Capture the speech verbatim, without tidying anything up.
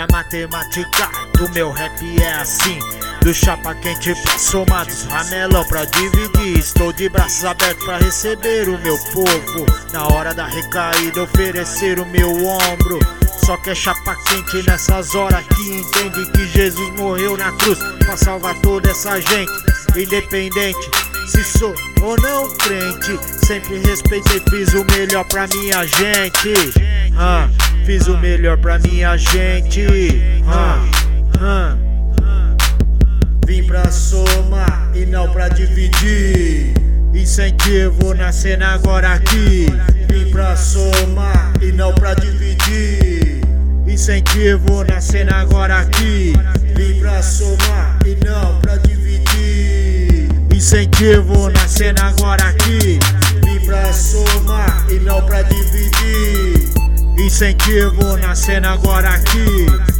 Na matemática do meu rap é assim, do chapa quente pra somar, dos ramelão pra dividir. Estou de braços abertos pra receber o meu povo. Na hora da recaída oferecer o meu ombro. Só que é chapa quente nessas horas que entende que Jesus morreu na cruz pra salvar toda essa gente. Independente se sou ou não crente, sempre respeitei, fiz o melhor pra minha gente. ah, Fiz o melhor pra minha gente. ah, ah. Vim pra somar e não pra dividir. Incentivo na cena agora aqui. Vim pra somar e não pra dividir. Incentivo na cena agora aqui. Vim pra somar e não pra dividir. Incentivo na cena agora aqui. Vim pra somar e não pra dividir. Incentivo na cena agora aqui.